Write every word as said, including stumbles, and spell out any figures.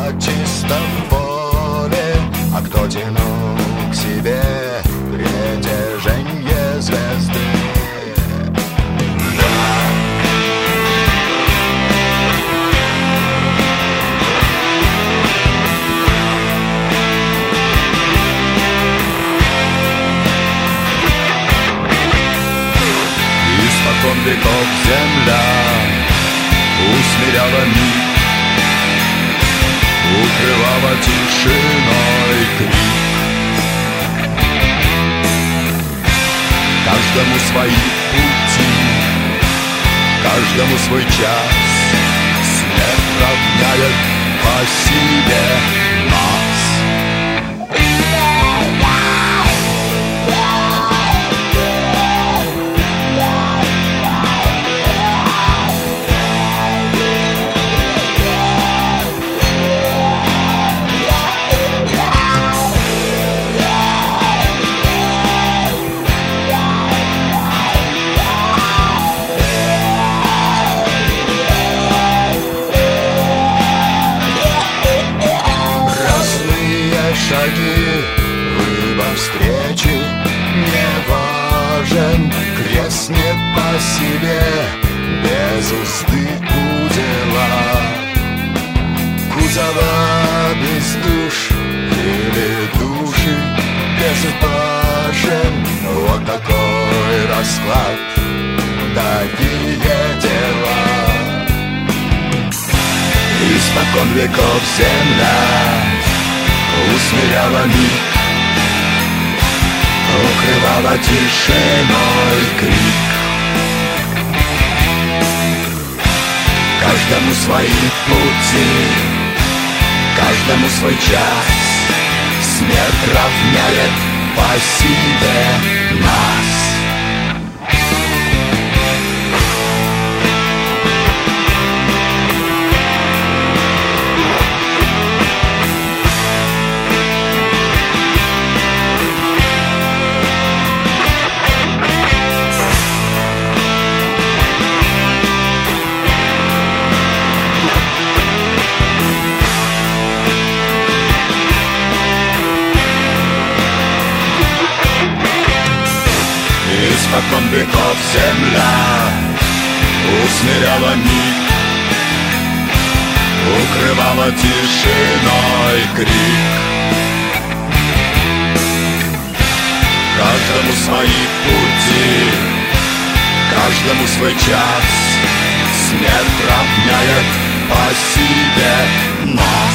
на чистом поле, а кто тянул к себе притяженье звезды. Испокон веков земля усмиряла миг, укрывала тишиной крик. Каждому свои пути, каждому свой час, смерть равняет по себе нас. Шаги, выбор встречи не важен, крест не по себе, без узды удела. Кузова без душ или души без башен, вот такой расклад, такие дела. Испокон веков земля усмиряла миг, укрывала тишиной крик. Каждому свои пути, каждому свой час, смерть равняет по себе нас. Испокон веков земля усмиряла миг, укрывала тишиной крик. Каждому свои пути, каждому свой час, смерть равняет по себе нас.